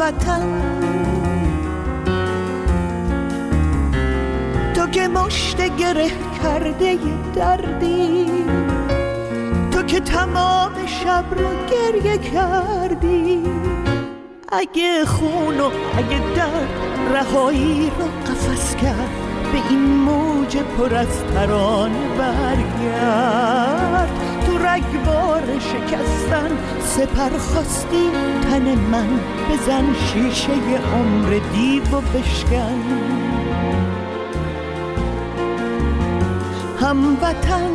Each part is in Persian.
هموطن، تو که مشت گره کرده دردی، تو که تمام شب رو گریه کردی. اگه خون و اگه درد رهایی رو قفس کرد، به این موج پر از ترانه برگرد. تو رگبار شکستن سپر خواستی تن من، بزن شیشه عمر دیو و بشکن. هموطن،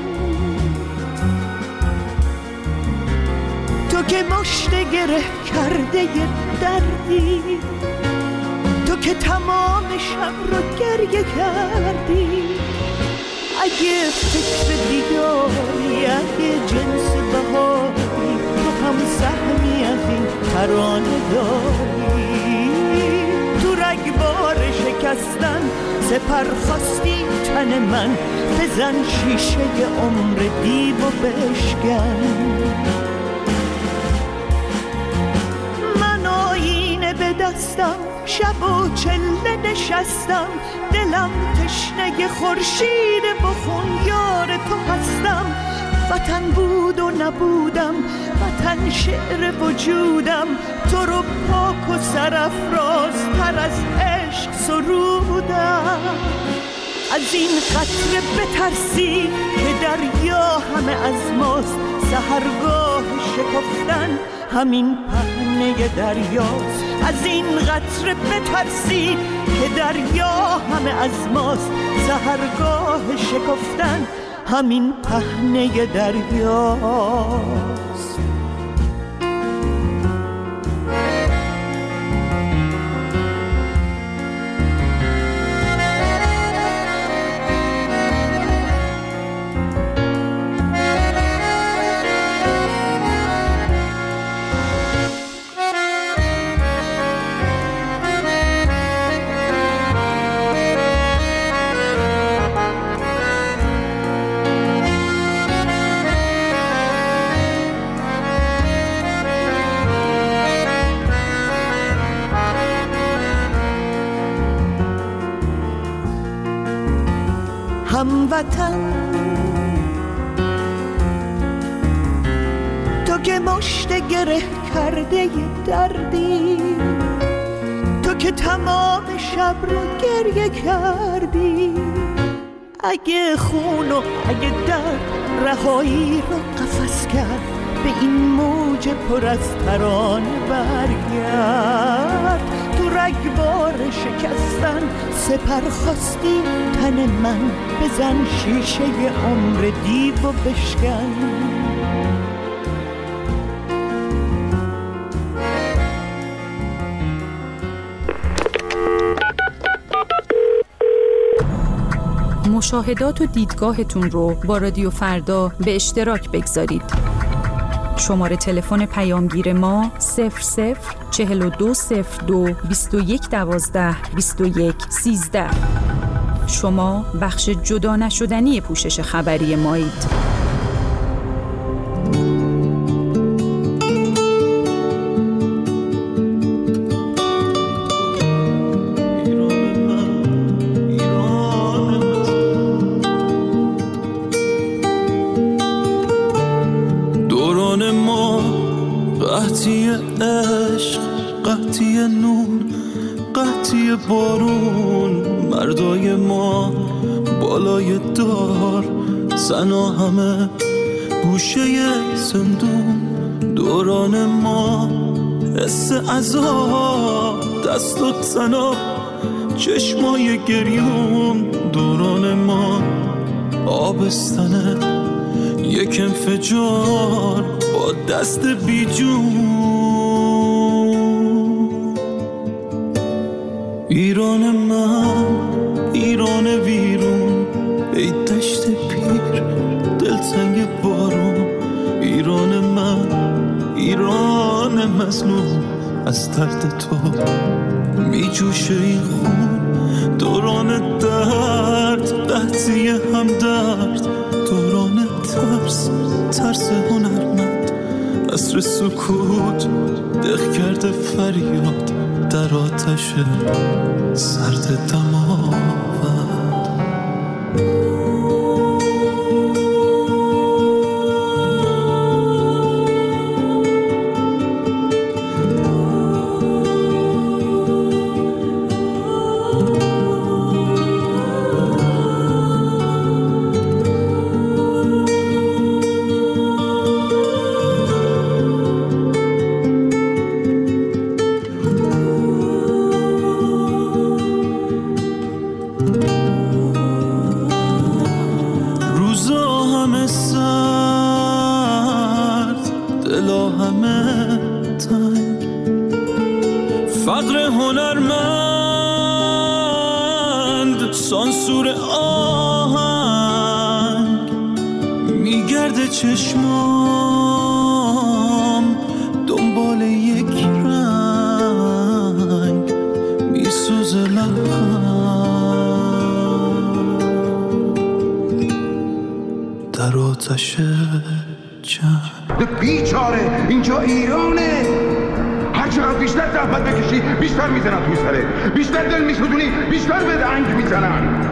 تو که مشت گره کرده دردی، تو که تمام شب رو گریه کردی. اگه فکر دیداری، اگه جنس بهاری، تو هم سهمی از این ترانه داری. تو رگبار شکستن سپر خواستی تن من، بزن شیشه عمر دیو و بشکن. من آینه به دستم، شب و چله نشستم، دلم تشنه خورشید بخون یار تو هستم. وطن بود و نبودم، وطن شعر وجودم، تو رو پاک و سرافرازتر از عشق سرودم. از این قطره بترسی که دریا همه از ماست، سحرگاه شکفتن همین پهنه دریاست. از این قطره بترسی که دریا همه از ماست، سحرگاه شکفتن همین پهنه دریاست. هموطن، تو که مشت گره کرده دردی، تو که تمام شب رو گریه کردی. اگه خون و اگه درد رهایی رو قفس کرد، به این موج پر از ترانه برگرد. تو رگبار شکستن سپر خواستی تن من، بزن شیشه عمر دیو و بشکن. مشاهدات و دیدگاهتون رو با رادیو فردا به اشتراک بگذارید. شماره تلفن پیامگیر ما 004202 2112 2113. شما بخش جدا نشدنی پوشش خبری مایید. مردای ما بالای دار، زنا همه گوشه زندون. دوران ما حس عذاب، دستات زنا چشمای گریون. دوران ما آبستنه یک انفجار با دست بیجون. ایران من، ایران ویرون، ای دشت پیر دلتنگ بارون. ایران من، ایران مظلوم، از درد تو می جوشه این خون. دوران درد، قحطی هم درد، دوران ترس، ترس هنرمند عصر سکوت دق کرده فریاد در آتش سرد دماغ. سانسور آهنگ میگرده چشمام دنبال یک رنگ میسوزه لبخند در آتش جنگ. بیچاره اینجا ایرانه، هر چقدر بیشتر زحمت بکشی بیشتر میزنن توی سره، بیشتر دل میسوزونی بیشتر به دنگ میزنن.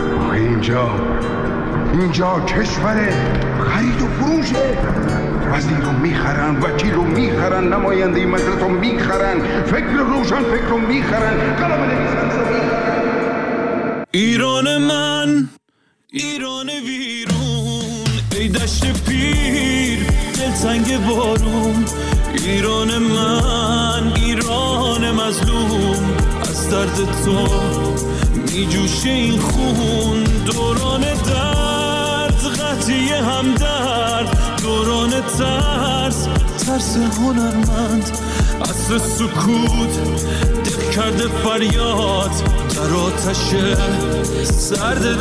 اینجا کشور خرید و فروشه، وزیر رو میخرن، وکیل رو میخرن، نماینده مجلس رو میخرن، فکر روشن فکر رو میخرن، قلم نویسنده رو میخرن. ایران من، ایران ویرون، ای دشت پیر دلتنگ بارون. ایران من، ایران مظلوم، از درد تو میجوشه این خون. دوران درد قطعی همدرد، دوران ترس هنرمند، عصر سکوت دق کرده فریاد در آتش سرد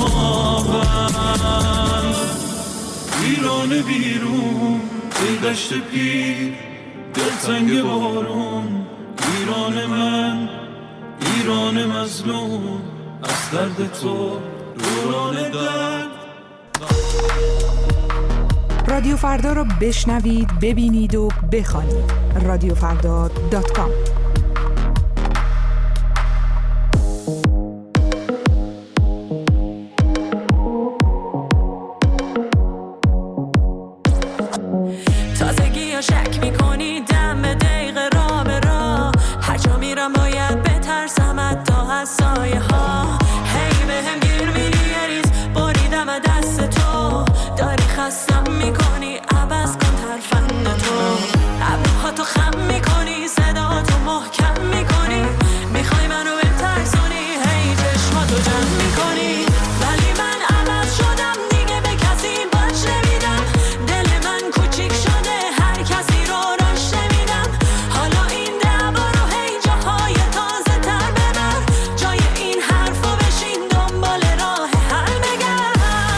دماغم. ایران بیرون، ای دشت پیر دلتنگ بارون. ایران من، ایران مظلوم، از درد تو دوران درد. رادیو فردا را بشنوید، ببینید و بخوانید. رادیوفردا.com. تازگی یا شک میکنی دم به دقیقه را به را، هر جا میرم باید بترسم حتی از سایه ها. هی به هم گیر میری یه ریز بریدم دست تو، داری خستم میکنی عوض کن ترفند تو. ابروها تو خم میکنی، صدا تو محکم میکنی، میخوای منو بترسونی، هی چشماتو جمع میکنی. ولی من عوض شدم دیگه، به کسی باش نمیدم، دل من کوچیک شده هر کسی رو راش نمیدم. حالا این دعوا رو هی جاهای تازه تر ببر، جای این حرفو بشین دنبال راه حل بگرد.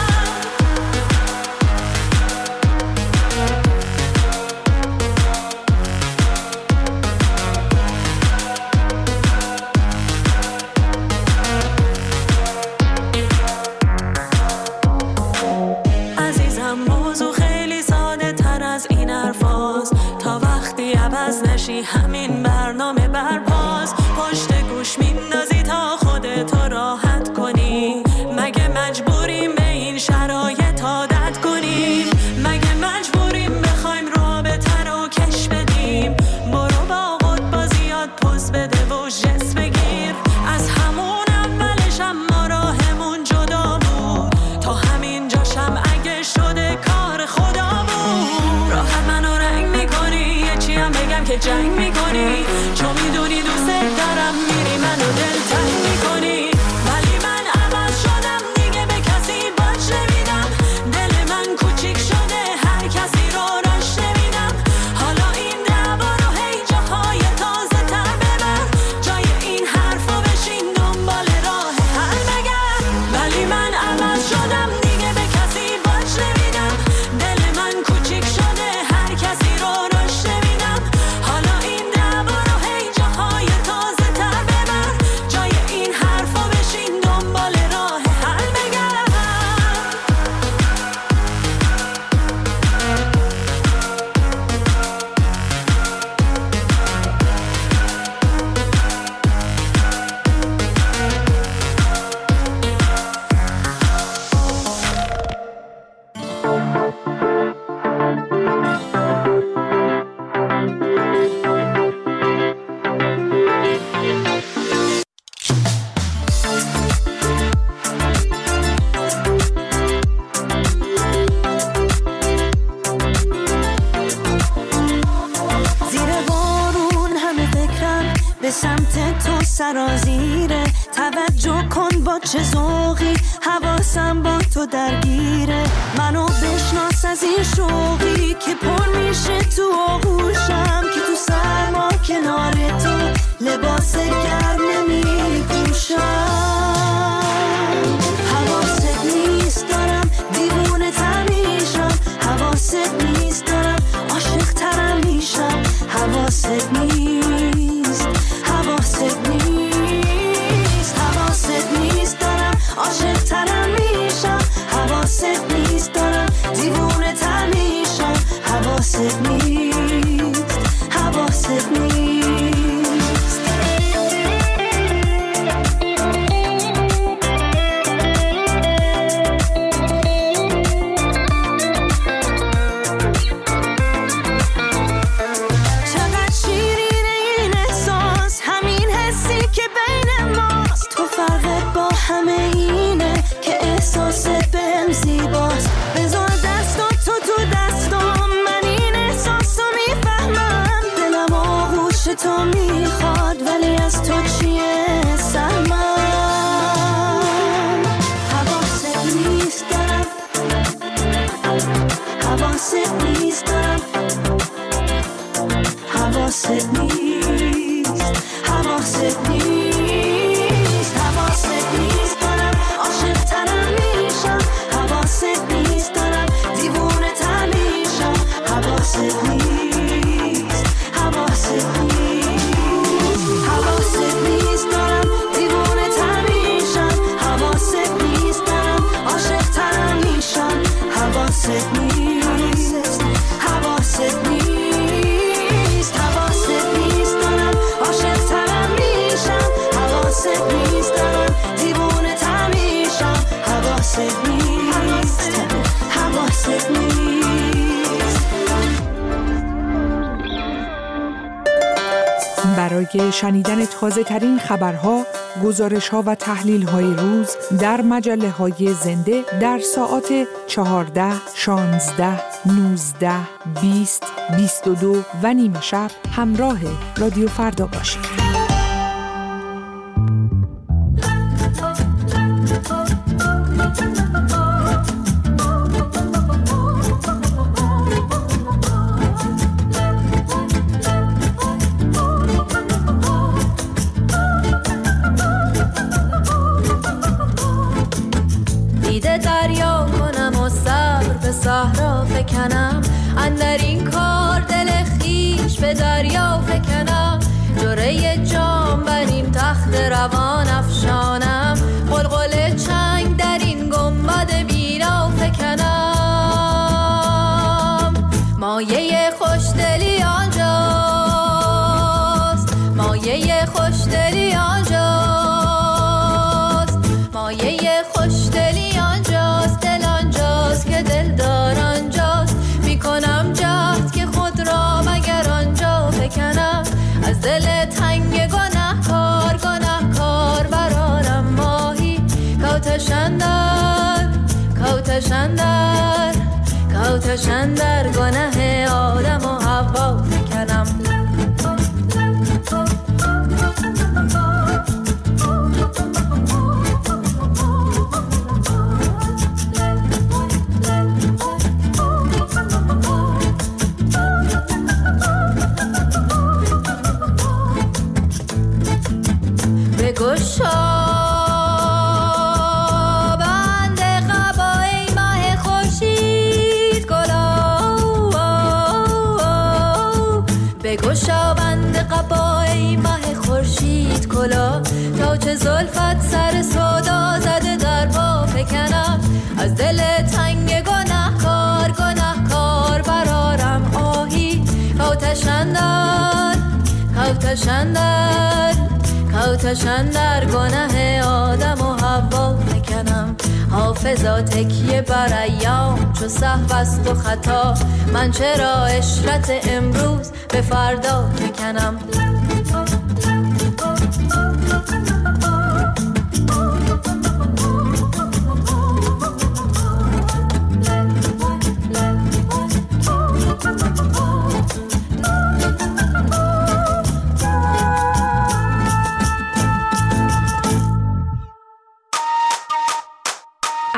عزیزم موضوع خیلی ساده تر از این حرفاست، تا وقتی عوض نشی همین برنامه برپاس. پشت گوش میندازی تا خودتو راحت کنی، مگه مجبوریم به این شرایط عادت کنیم؟ مگه مجبوریم بخوایم رابطه رو کش بدیم؟ برو با خود بازیات پوز بده و جس بگیر. از همون اولش هم ما راهمون جدا بود، تا همین جاشم اگه شده کار خدا بود. راحت منو رنگ میکنی، یه چی هم بگم که جنگ میکنی، چون میدونی دوست دارم میری منو دلتنگ میکنی. ولی من عوض شدم دیگه، به کسی باش نمیدم، دل من کوچیک شده هر کسی رو راش نمیدم. حالا این دعوا رو هی جاهای تازه تر ببر، جای این حرفو بشین دنبال راه حل بگرد. ولی من عوض شدم دیگه، به کسی باش نمیدم، دل من کوچیک شده هر کسی رو راش نمیدم. حالا این سمت تو سرازیره، توجه کن با چه ذوقی، حواسم با تو درگیره، منو بشناس از این شوقی که پر میشه تو آغوشم، که تو سرما کنار تو لباس گرم نمی پوشم. حواست نیست دارم دیوونه تر میشم، حواست نیست دارم عاشق ترم میشم، حواست نیست، حواست نیست، حواست نیست دارم عاشق ترم میشم، حواست نیست دارم دیوونه تر میشم، حواست نیست، حواست نیست. همه اینه که احساست بهم زیباست، بذار دستم تو دستم، من این احساسو میفهمم، دلم آغوش تو میخواد ولی از تو چیه سهمم. حواست نیست دارم، حواست نیست دارم، حواست نیست، حواست نیست، حواست نیست دارم عاشق ترم میشم، حواست نیست دارم دیوونه تر میشم، حواست نیست، حواست نیست، حواست نیست دارم دیوونه تر میشم، حواست نیست دارم عاشق ترم میشم، حواست نیست، حواست نیست، حواست نیست دارم عاشق ترم میشم، حواست نیست دارم دیوونه تر میشم، حواست نیست، حواست نیست. برای شنیدن تازه ترین خبرها، گزارش ها و تحلیل های روز در مجله های زنده در ساعات 14، 16، 19، 20، 22 و نیمه شب همراه رادیو فردا باشید. دریا کنم و صبر به صحرا فکنم، اندر این کار دل خیش به دریا فکنم، جوره جام بر این تخت روان افشانم، قلقل چنگ در این گنبد بینا فکنم. مایه خوشدلی آنجاست، مایه خوشدلی آنجاست، مایه خوشدلی آنجاست، دل آنجاست که دلدار آنجاست، میکنم جهد که خود را مگر آنجا فکنم، از دل تنگ گنهکار گنهکار برارم ماهی، کوتشندر کوتشندر کوتشندر گنه آدم و حوا فکنم. گشا بند قبای ماه خورشید گلا، بگشا بند قبای ماه خورشید کلا، تا چه زلفت سر سودا زده در پا فکنم، از دل تنگ گنهکار گنهکار برارم آهی، کوتشندر کوتشندر کوتشندر گنه آدم و حوا فکنم. حافظا تکیه بر ایام چو سهو است و خطا، من چرا عشرت امروز به فردا فکنم.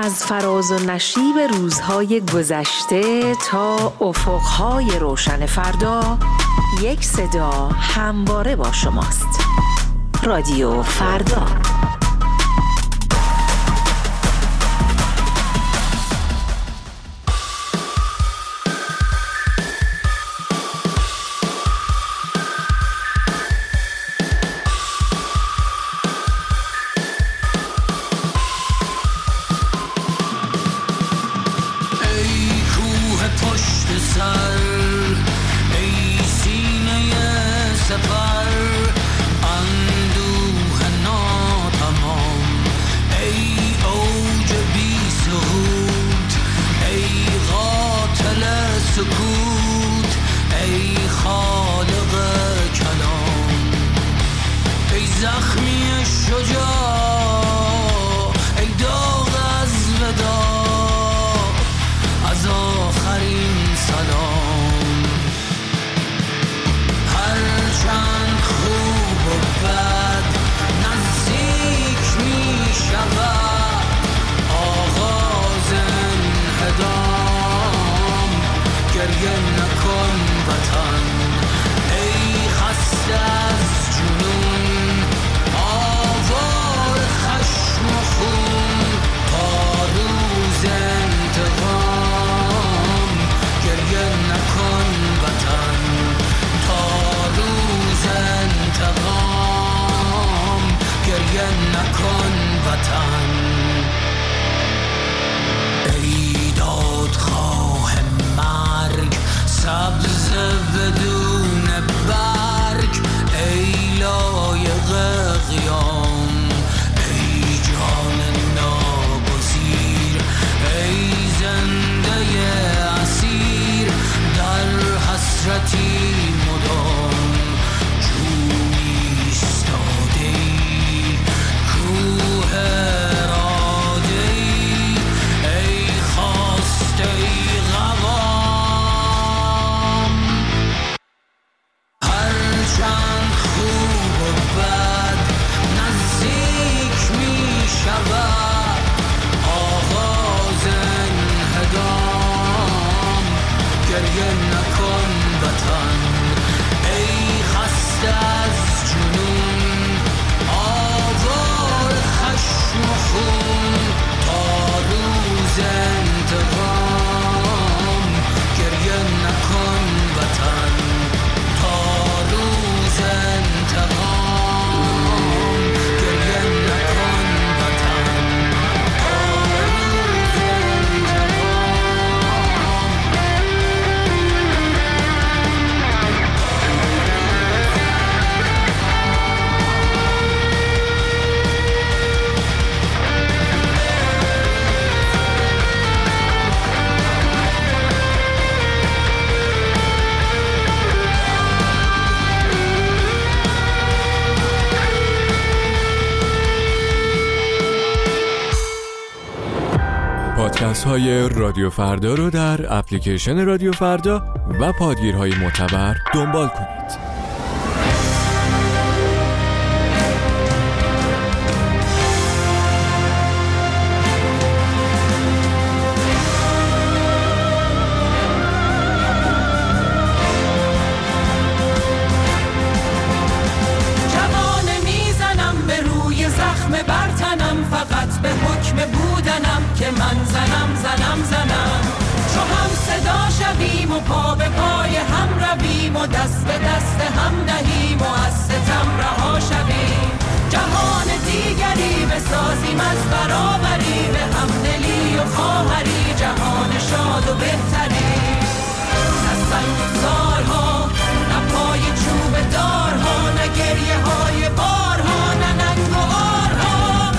از فراز و نشیب روزهای گذشته تا افقهای روشن فردا، یک صدا همواره با شماست. رادیو فردا. پادکست های رادیو فردا رو در اپلیکیشن رادیو فردا و پادگیرهای معتبر دنبال کنید. دست به دست هم نهیم و از ستم رها شویم، جهان دیگری بسازیم از برابری، به همدلی و خواهری، جهان شاد و بهتری. نه سنگزارها، نه پای چوب دارها، نه گریه های بارها، نه ننگ و آرها،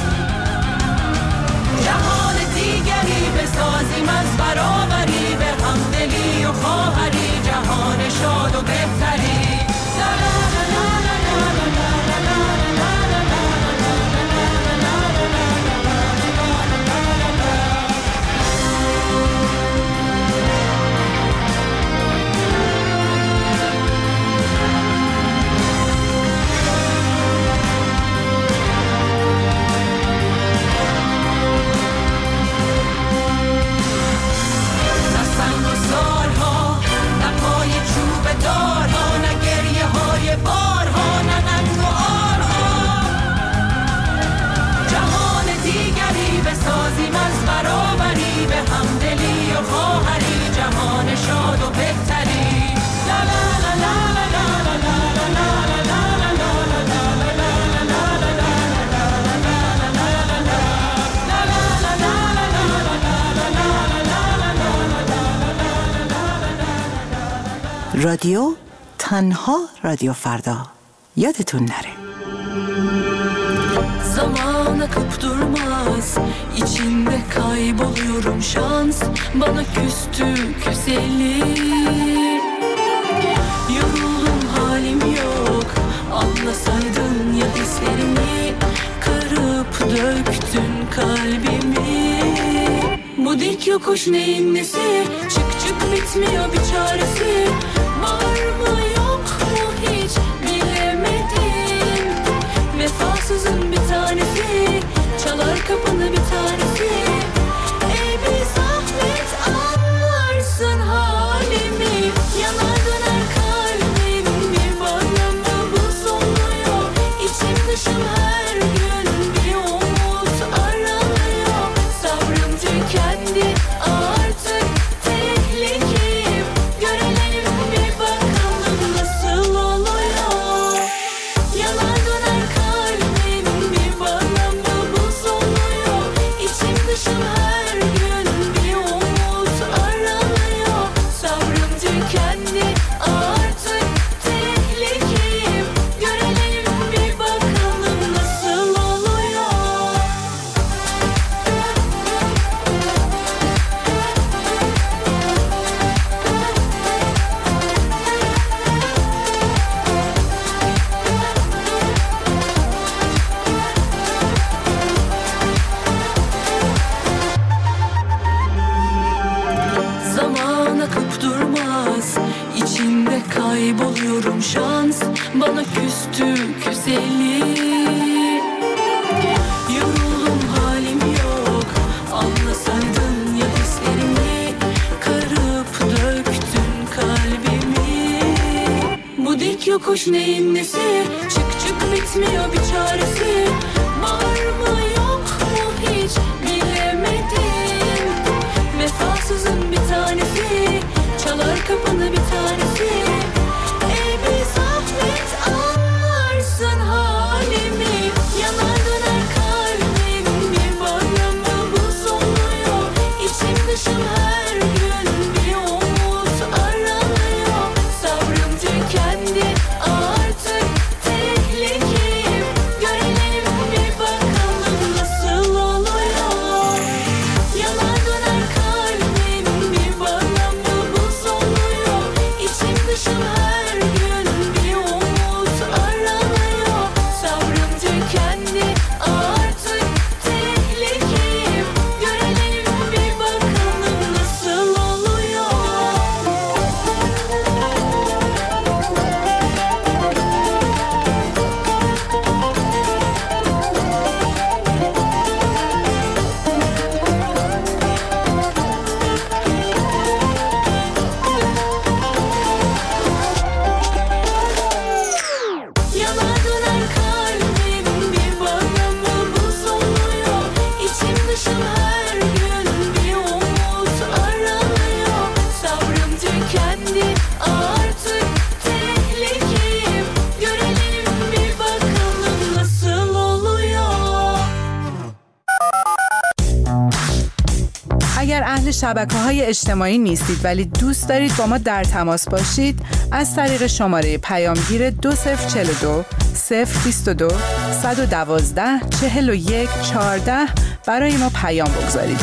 جهان دیگری بسازیم از برابری، به همدلی و خواهری، جهان شاد و بهتری. لا لا لا لا لا لا لا. رادیو تنها رادیو فردا. Yadetun nere. Zaman akıp durmaz, içinde kayboluyorum, şans bana küstü güzelim. Yoruldum, halim yok, anlasaydın ya hislerimi, kırıp döktün kalbimi. Bu dik yokuş neyin nesi, çık çık bitmiyor bir çaresi. Var mı yok mu hiç bilemedim. Vefasızın bir tanesi, çalar kapını bir tanesi. Bir zahmet anlarsın halimi. Yanar döner kalbim, bir bağlamda buz oluyor. İçim dışım her gün bir umut aranıyor. Sabrım tükendi artık, tehlikeyim. Görelim bir bakalım nasıl oluyor. Yanar döner kalbim, bir bağlamda buz oluyor. İçim dışım her gün bir umut aranıyor. Sabrım tükendi artık, tehlikeyim. Görelim bir bakalım nasıl oluyor. Zaman akıp durmaz, içinde kayboluyorum, şans bana küstü güzelim. Yoruldum, halim yok, anlasaydın ya hislerimi, kırıp döktün kalbimi. Bu dik yokuş neyin nesi, çık çık bitmiyor bir çaresi. Var mı yok mu hiç bilemedim. Vefasızın bir tanesi, çalar kapını bir tanesi. Bir zahmet anlarsın halimi. Yanar döner kalbim, bir bağlamda buz oluyor. İçim dışım her gün bir umut aranıyor. Sabrım tükendi artık, tehlikeyim. Görelim bir bakalım nasıl oluyor. Yanar döner kalbim, bir bağlamda buz oluyor. İçim dışım her gün bir umut aranıyor. Sabrım tükendi artık, tehlikeyim. Görelim bir bakalım nasıl oluyor. Yanar döner kalbim, bir bağlamda buz oluyor. İçim dışım her gün bir umut aranıyor. Sabrım tükendi artık, tehlikeyim. Görelim bir bakalım nasıl oluyor. اگر اهل شبکه‌های اجتماعی نیستید ولی دوست دارید با ما در تماس باشید، از طریق شماره پیامگیر 2042 022 112 41 14 برای ما پیام بگذارید.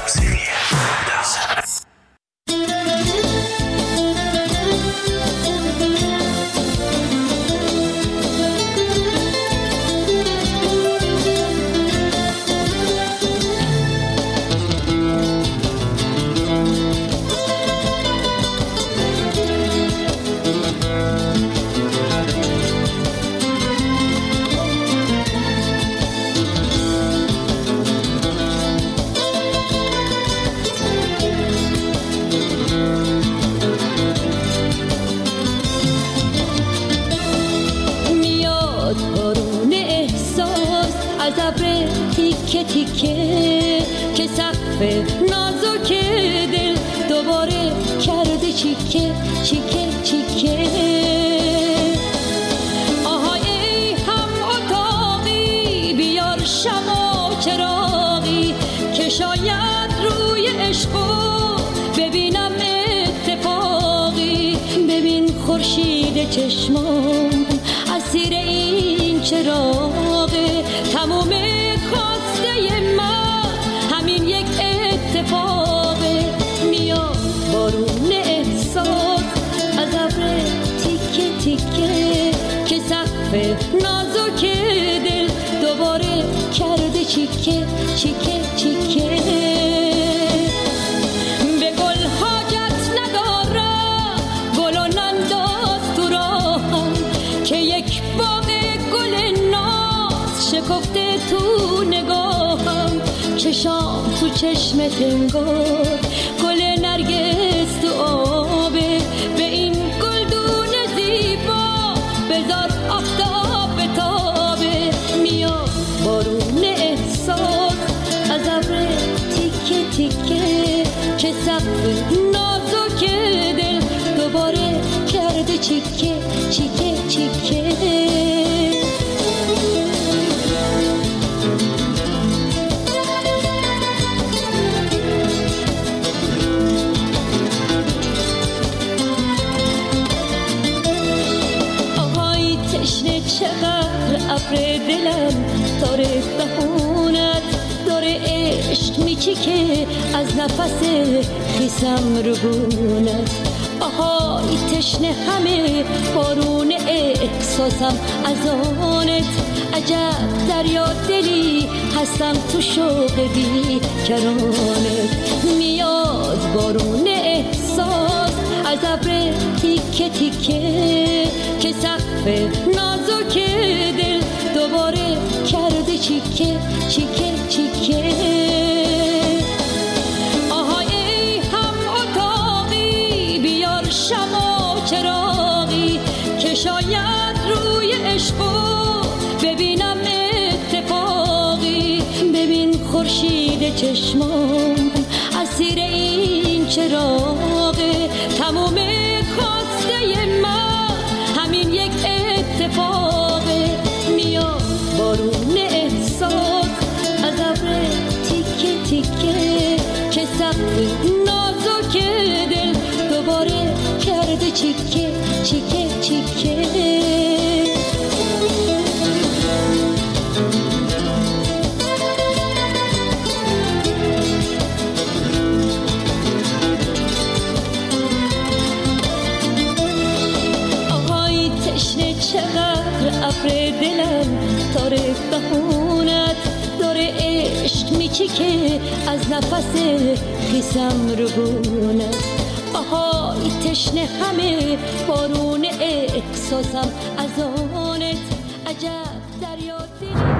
میاد بارون احساس از ابر تیکه تیکه که سقف نازک دل دوباره کرده چیکه چیکه چیکه. آهای ای هم اتاقی بیار شمع و چراغی که شاید روی عشقو ببینم اتفاقی. ببین چراغه. تموم خواسته من همین یک اتفاقه. میاد بارون احساس از ابر تیکه تیکه که سقف نازک دل دوباره کرده چیکه چیکه چیکه. به گل حاجت ندارم گل و ننداز تو راهم که یک باغ گل ناز شکفته تو نگاهم. چشام تو چشمت انگار گل نرگس تو آبه. به این گلدون زیبا بذار آفتاب بتابه. میاد بارون احساس از ابر تیکه تیکه که سقف نازک دل دوباره کرده چیکه چیکه چیکه. چقدر ابر دلم تاره دهونت داره عشق میچیکه از نفس خیسم رو بونت. آهای تشنه همه بارون احساسم از آنت. عجب دریا دلی هستم تو شوق بی کرانت. میاد بارون احساس از ابر تیکه تیکه که سقف نازک دل دوباره کرده چیکه چیکه چیکه. آهای ای هم اتاقی بیار شمع و چراغی که شاید روی عشقو ببینم اتفاقی. ببین خورشید چشمام اسیر این چراغه. تموم خواسته من همین یک اتفاقه. میاد بارون احساس از ابر تیکه تیکه که سقف نازک دل دوباره کرده چیکه چیکه چیکه. چقدر ابر دلم تاره دهونت داره عشق میچیکه از نفس خیسم رو بونت. آهای تشنه همه بارون احساسم از آنت. عجب دریا دل